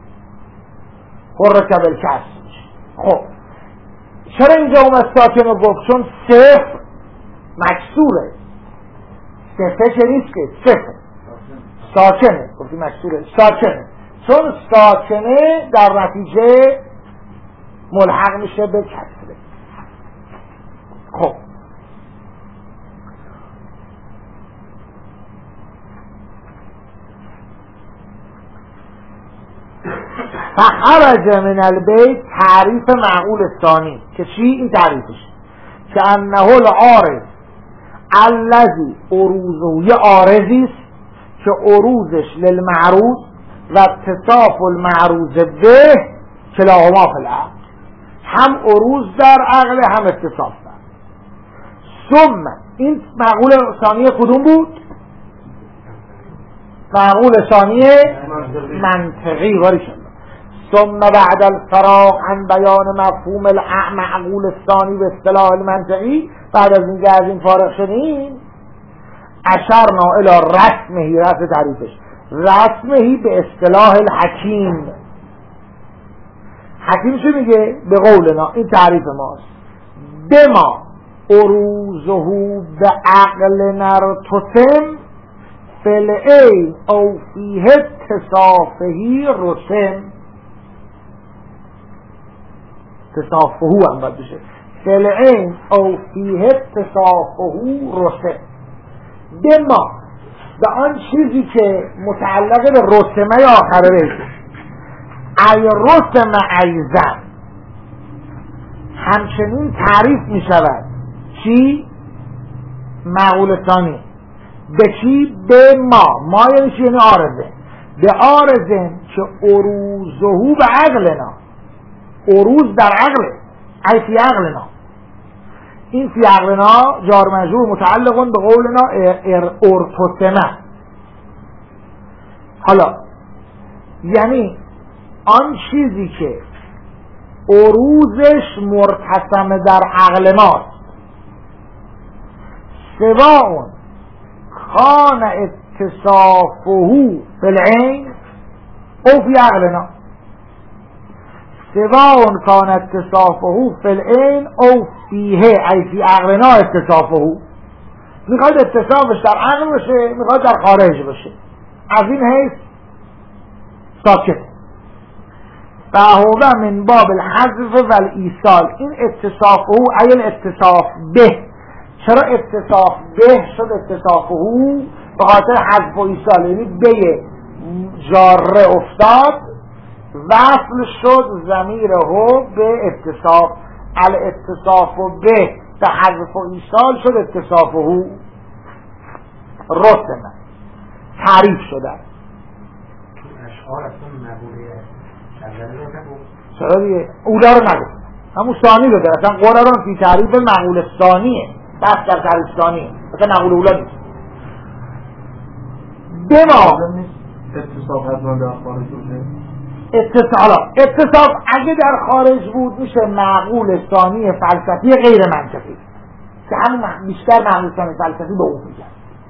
حرک بالکسر. خب چرا اینجا اومد ساکن رو گفت؟ چون صفر مکسوره، صفر چه نیست که صفر ساکنه، گفتی مکسوره ساکنه، چون ساکنه در نتیجه ملحق میشه به کسره. خب فخرج من البیت تعریف معقول ثانی که چی؟ این تعریفش که انه العارض الذی عروضه، یه عارضی است که عروضش للمعروض و اتصاف المعروض به کلاهما فی العقل، هم عروض در عقل هم اتصاف در. ثم این معقول ثانی کدوم بود؟ معقول ثانی منطقی. باریکالله. ثم بعد الفراغ عن بیان مفهوم المعقول الثانی به اصطلاح المنطقی، بعد از اینکه از این فارغ شدیم اشرنا الی رسمهی، رسم تعریفش رسمهی به اصطلاح الحکیم. حکیم چه میگه؟ به قولنا این تعریف ماست، بما عروضه به عقل نرتسم فلعین او فیه اتصافهی رسم، اتصافهو هم باید بشه فلعین او فیه اتصافهو رسم. بما به آن چیزی که متعلق به رسمه آخره بیده، ای رسم ایزن همچنین تعریف می شود چی؟ معقول ثانی به چی؟ به ما. ما یعنی چی؟ یعنی عارضه. به عارضه که عروضهو به عقلنا، عروض در عقله، ای فی عقلنا، این فی عقلنا جار مجرور متعلق به قولنا ارتسمه. حالا یعنی آن چیزی که عروضش مرتسم در عقل ماست، سواء کان اتصافه فی العین او فی عقلنا، سواء کان اتصافه فی العین او فیه ای فی عقلنا اتصافه. میخواد اتصافش در عقل باشه، میخواد در خارج باشه، از این حیث ساکت. فهو من باب الحذف و الایصال. این اتصافه ای الاتصاف به. چرا اتصاف به شد اتصافه؟ به خاطر حذف و ایصال، یعنی به جاره افتاد وصل شد ضمیره به اتصاف، الاتصاف به به حذف و ایصال شد اتصافه رسمه تعریف شده. اشعار اصلا مقوله شغله رو نگو، چرا دیگه اولا رو نگو، همون ثانی رو داره. اصلا قرآن فی تعریف مقوله ثانیه، بس در تعریف ثانیه، اصلا مقوله اولا نیست. بما اتصاف حتما در خارج بوده. اتصاف اتصاف اگه در خارج بود میشه معقول ثانی فلسفی غیر منطقی، که همون بیشتر معقول ثانی فلسفی به اون میگن.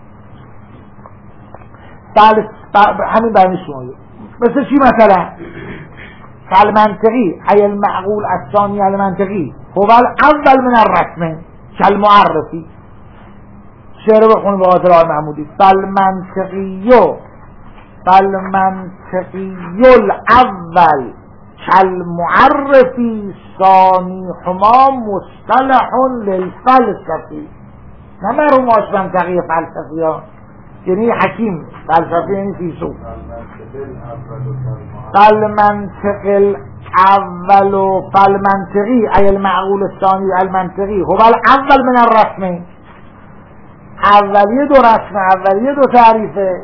بله همین برمی شما مثل چی مثلا؟ کالمنطقی ای المعقول الثانی المنطقی هو الاول من الرسم کالمعرفی. شعر بخونی به خاطر آقای محمودی. فالمنطقیو فالمنطقی الاول کالمعرفی ثانی هما مصطلح للفلسفی. نه مرحوماش منطقی فلسفی ها، یعنی حکیم فلسفی، یعنی فیلسوف. فالمنطق الاول و فالمنطقی ای المعقول الثانی المنطقی هو الاول من الرسم. اولیه دو رسم، اولیه دو تعریفه.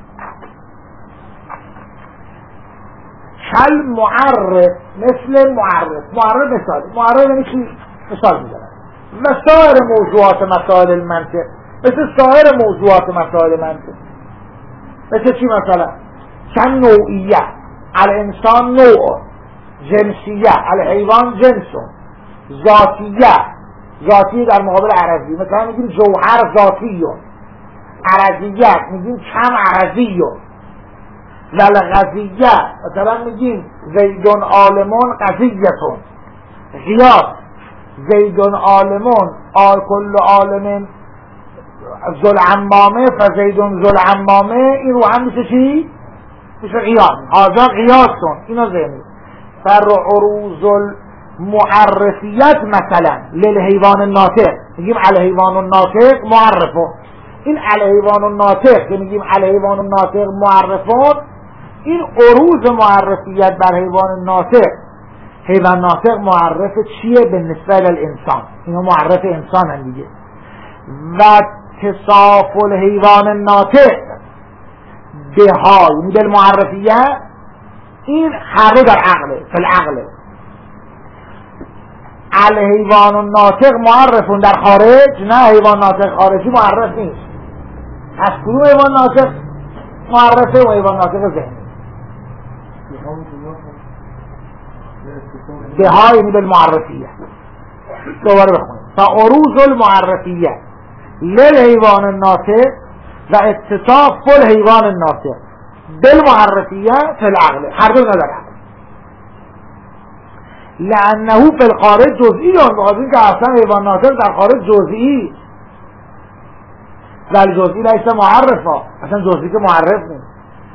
کل معرف مثل معرف. معرف مثال معرف یعنی چی؟ مثال میزنه. و سایر موضوعات مسائل المنطق، مثل سایر موضوعات مسائل منطق. مثل چی مثلا؟ کن نوعیه، الانسان نوع، جنسیه، الحیوان جنسون، ذاتیه، ذاتی در مقابل عرضی، مثلا میگیم جوهر ذاتیون، عرضیت میگیم کم عرضیون، للغزیه مثلا میگیم زیدون عالمون قضیتون، قیاس زیدون عالمون آل کل عالمین ذوالعمامه فزیدون ذوالعمامه، این رو هم میشه چی؟ میشه قیاس. هذا قیاسون، اینا ذهنی. فر عروض المعرفیت مثلا للحیوان الناطق میگیم الحیوان الناطق معرفون. این الحیوان الناطق که میگیم الحیوان الناطق معرفون، این عروض معرفیت بر حیوان ناطق. حیوان ناطق معرف چیه؟ به نسبت الانسان، اینا معرف انسان هم دیگه. و تصاف الحیوان الناطق به ها، یعنی به معرفیت، این هر دو در عقله، فی العقله. الحیوان الناطق معرفون در خارج، نه حیوان ناطق خارجی معرف نیست. از کدوم حیوان ناطق معرفه؟ و حیوان ناطق ذهنی. به ها یعنی بالمعرفیه. دوباره بخونیم. فعروض المعرفیه للحیوان الناطق و اتصاف الحیوان الناطق بالمعرفیه فی العقل، هر دو نداره. لانه فی الخارج جزئی، آن بخاطر که اصلا حیوان ناطق در خارج جزئی، ولی جزئی لیس معرفا، اصلا جزئی که معرف نیست.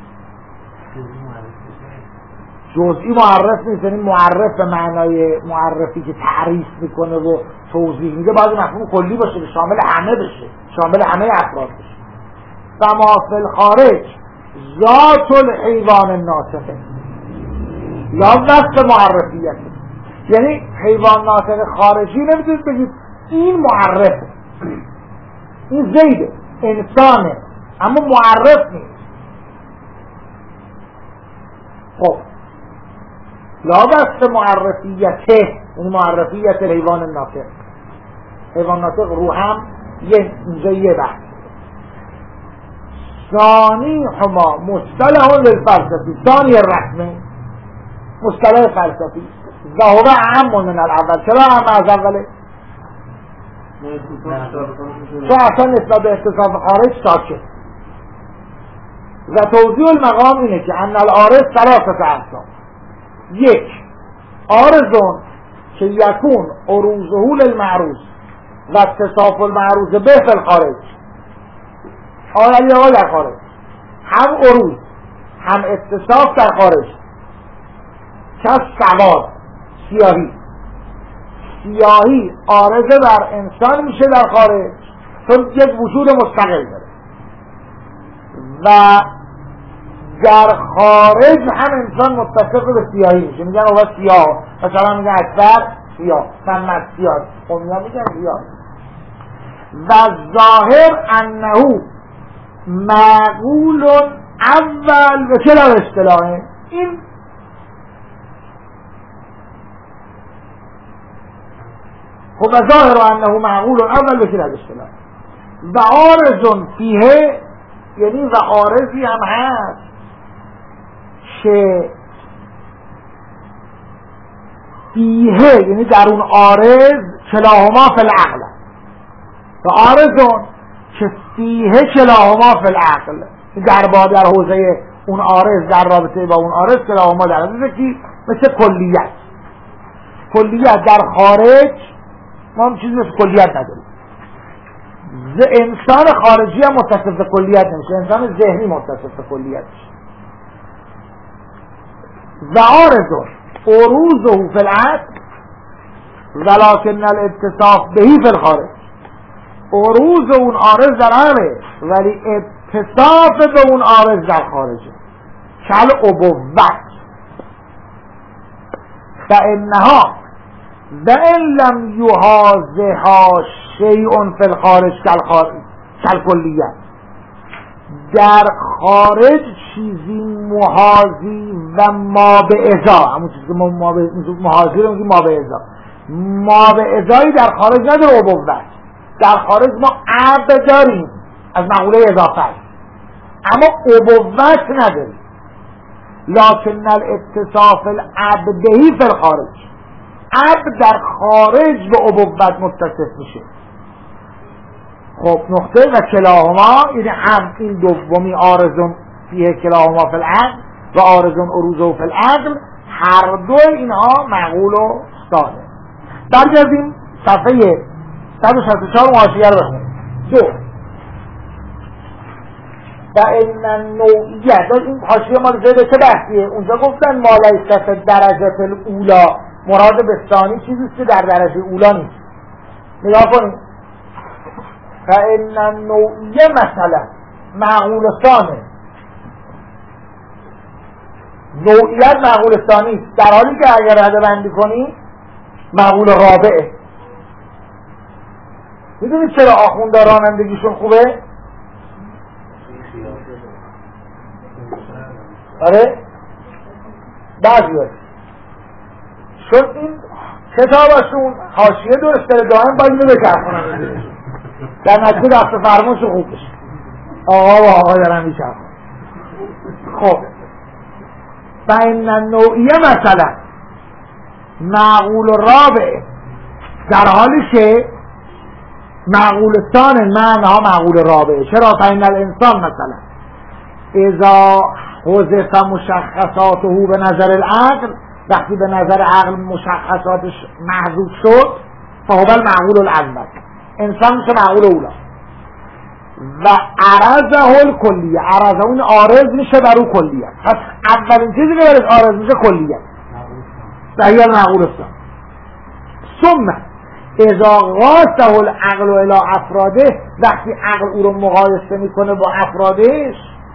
جزئی معرف نیست، یعنی معرف به معنای معرفی که تعریف میکنه و توضیح میده، باید مفهوم کلی باشه، به شامل همه بشه، شامل همه افراد بشه. فما فی الخارج ذات الحیوان الناطق یا وصف معرفیت، یعنی حیوان ناطق خارجی نمیتونید بگید این معرفه، این زیده، انسانه، اما معرف نیست. خب لا وصف معرفیته، این معرفیت الحیوان الناطق حیوان ناطق رو هم یه اینجا یه بحث. ثانی هما مصطلح للفلسفی، ثانی الرسمه مصطلح فلسفی و هو اهم من الاول. چرا اهم از اوله؟ تو اصلا نسبت به اتصاف خارج ساکت. و توضیح المقام اینه که ان العارض ثلاثه اقسام. یک، عارضون که یکون عروضه للمعروض و اتصاف المعروض به فی الخارج. آیا در خارج هم عروض هم اتصاف در خارج، کس سواد سیاهی. سیاهی عارضه بر انسان میشه در خارج چون یک وجود مستقل داره و در خارج هم انسان متصف به سیاهی میشه. میگن اوه سیاه، مثلا میگن اکبر سیاه، محمد سیاه، قومیان میگن سیاه. و ظاهر انهو معقول اول و چرا اصطلاحه این خب ظاهر انه معقول اول و چرا اصطلاحه و عارض فیه، یعنی و عارضی هم هست که فیه یعنی در اون عارض کلاهما فی العقل و عارضون که فیه کلاهما فی العقل در با در حوزه اون عارض در رابطه با اون عارض کلاهما در حوزه کی مثل کلیت. کلیت در خارج ما هم چیزی مثل کلیت نداریم. انسان خارجی هم متصف به کلیت نمیشه، انسان ذهنی متصف به کلیت میشه. و عارضون عروضه فی العقل ولکن الاتصاف بهی فی الخارج. عروض اون عارض در عقله ولی اتصاف به اون عارض در خارجه. کل ابوت فانها و ان لم یحازها شیء فی الخارج کالکلیت. در خارج چیزی محاذی و ما به ازا، همون چیزی که ما محاذی رو میگیم ما به ازا، ما به ازایی در خارج نداره. ابوت در خارج ما عب داریم از مقوله اضافه، اما ابوت نداریم. لکن الاتصاف العبدهی فی الخارج، عبد در خارج به ابوت متصف میشه. خب نقطه و کلاهما یعنی هم این دومی عارضون فیه کلاهما فی العقل و عارضون عروضه فی العقل، هر دو اینها معقول و ثابت. برگردیم صفحه صد و شصت و چهار حاشیه رو بخونیم. دو و این نوعیت، این حاشیه مال زیده چه بحثیه؟ اونجا گفتن ما لیس فی درجه الاولا، مراد به ثانی چیزیست که در درجه اولا نیست. نگاه کنید و این نوعیه مثلا معقول ثانه، نوعیت معقول ثانی در حالی که اگر رده بندی کنی معقول رابعه. میدونید چرا آخونده رانندگیشون خوبه؟ آره؟ بعضی هست چون این کتابشون حاشیه درست داره، دائم باید اینو بچرخونن در نتیجه دست فرمونشون خوب بشه. آقا و آقا دارن میچرخونن. خب و این نوعیه مثلا معقول رابع در حالی که معقول ثانه معناها معقول رابعه. چرا؟ فإن الانسان مثلا اذا حذف مشخصاته به نظر العقل، وقتی به نظر عقل مشخصاتش محذوف شد فهو المعقول الاول، انسان میشه معقول اولا. و عرضه الکلیه، عرضه اون عارض میشه بر او کلیه. پس اولین چیزی که برش عارض میشه کلیه، صحیح المعقول است. ثم اذا قاسه العقل الى افراده، وقتی عقل او رو مقایسه میکنه با افرادش،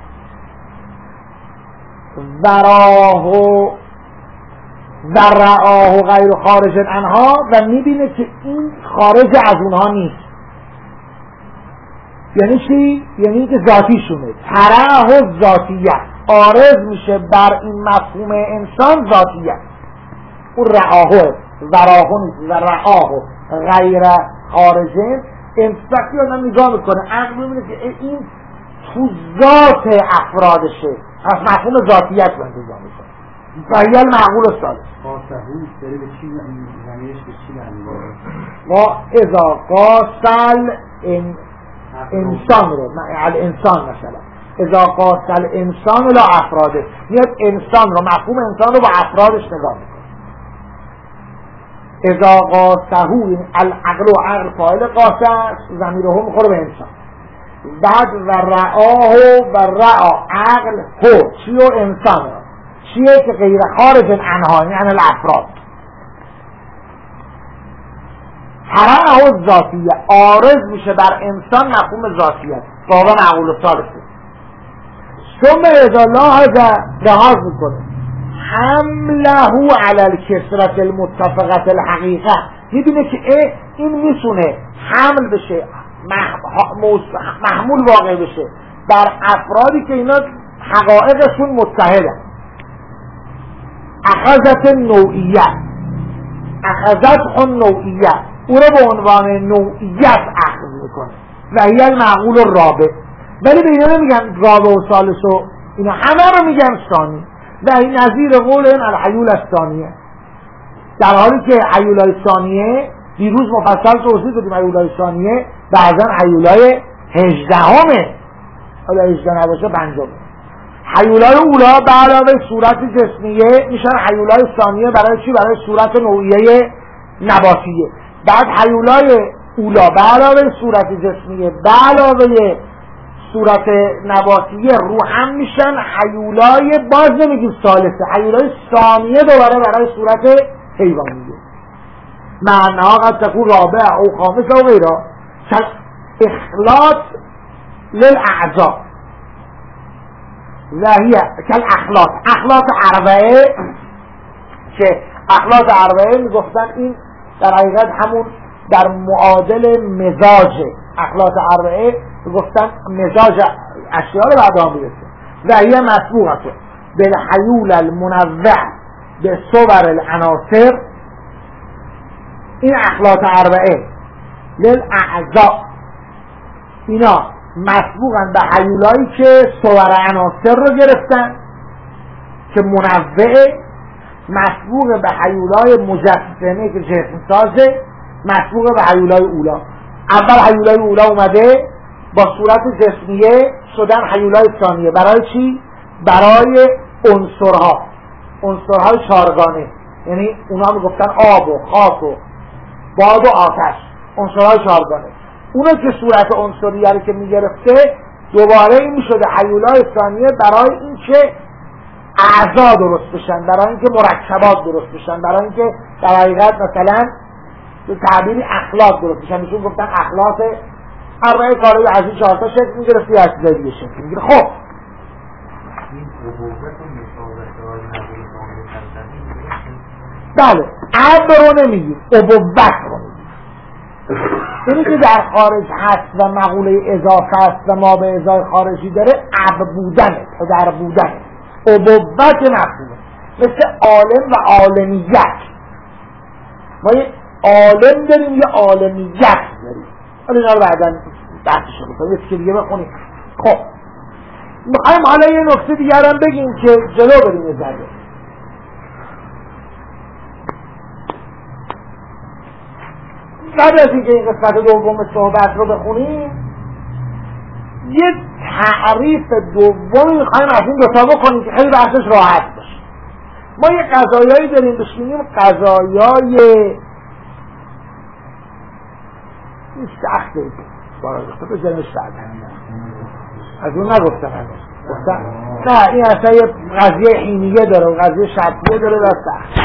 وراه و رآه غیر خارج عنها، و میبینه که این خارج از اونها نیست. یعنی چی؟ یعنی که ذاتیشونه. تراه و ذاتیت عارض میشه بر این مفهوم انسان ذاتیت. اون رآه وراه نیست و رآه غیر خارجه، وقتی آدم نگاه میکنه عقل میبینه که این تو ذات افرادشه، از مفهوم ذاتیت رو انتظار میکنه و هی المعقول الثالث. قاسهو داره به چی زمیرش به چی برمیگرده؟ ما اذا قاسل ان انسان رو الانسان مثلا اذا قاسل انسان لا افراده، میاد انسان رو مفهوم انسان رو با افرادش نگاه میکنه. اذا قاسهو العقل و عقل فاعل قاسه ضمیرهم میخوره به انسان. بعد و رعاه و رعا عقل هو چی و انسان رو چیه که غیر خارج عنها یعنی الافراد. حرمه ذاتیه عارض میشه بر انسان مفهوم ذاتیت بابا معقول ثالثه. ثم اذا لاحظ لحاظ میکنه حمله علی الکسرت المتفقت الحقیقه، میبینه که این میتونه حمل بشه محمول واقع بشه بر افرادی که اینا حقایقشون متحدن. اخذت نوعیت اخذت اون نوعیت او رو به عنوان نوعیت اخذ میکنه و هی المعقول الرابع. ولی به اینا نمیگن رابع و ثالث و اینا همه رو میگن ثانی و این نظیر قول این الحیول الثانیه، در حالی که حیولای ثانیه دیروز مفصل توضیح دادیم حیولای ثانیه بعضا حیولای هجدهمه، حالا هجده نباشه پنجمه. حیولای اولا به علاوه صورت جسمیه میشن حیولای ثانیه برای چی؟ برای صورت نوعیه نباتیه. بعد حیولای اولا به علاوه صورت جسمیه به علاوه صورت نباتیه رو هم میشن حیولای باز نمیگیم ثالثه، حیولای ثانیه دوباره برای صورت حیوانیه. معناها قد تکون رابعه او خامسه و غیره. کل اخلاط للاعضاء و هی کل اخلاط اخلاط اربعه که اخلاط اربعه میگفتن این در حقیقت همون در معادل مزاج اخلاط اربعه میگفتن مزاج اشیاء رو بعد هم میرسه و هی مسبوقه بالحیول المنوع به صور العناصر. این اخلاط اربعه للاعضاء اینا مسبوقن به حیولایی که صور عناصر رو گرفتن که منوعه، مسبوق به حیولای مجسمه که جسم سازه، مسبوق به حیولای اولا. اول حیولای اولا اومده با صورت جسمیه شدن حیولای ثانیه. برای چی؟ برای عنصرها عنصرهای چارگانه، یعنی اونا میگفتن آب و خاک و باد و آتش، عنصرهای چارگانه. اونا که صورت عنصریه رو که میگرفته دوباره این میشده حیولای ثانیه برای این که اعضا درست بشن، برای اینکه مرکبات درست بشن، برای اینکه در حقیقت مثلا به تعبیری اخلاق درست بشن. میشون گفتن اخلاق اربعه کاری از این چهار تا شکل میگرفتی از چیزای دیگه شکل میگیره. خب بله عبر رو نمیگیم، ابوت رو میگیم. اینی که در خارج هست و مقوله اضافه است و ما به ازای خارجی داره عب بودنه، پدر بودنه، ابوت مفهومه. مثل عالم و عالمیت، ما یه عالم داریم یه عالمیت داریم. حالا اینا رو بعدا بحثش رو بکنیم، یه تیکه دیگه بخونیم. خب میخوایم حالا یه نکته دیگر هم بگیم که جلو بریم زده. قبل از اینکه این قسمت دوم صحبت رو بخونیم یه تعریف دومی میخوایم از این دوتا بکنیم که خیلی بحثش راحت باشه. ما یه قضایایی داریم بهش میگیم قضایای این سخته ای بارا گفته به جنش بعدن از اون نگفتم هنوز گفتم نه این اصلا یه قضیه حینیه داره و قضیه شرطیه داره و سخت.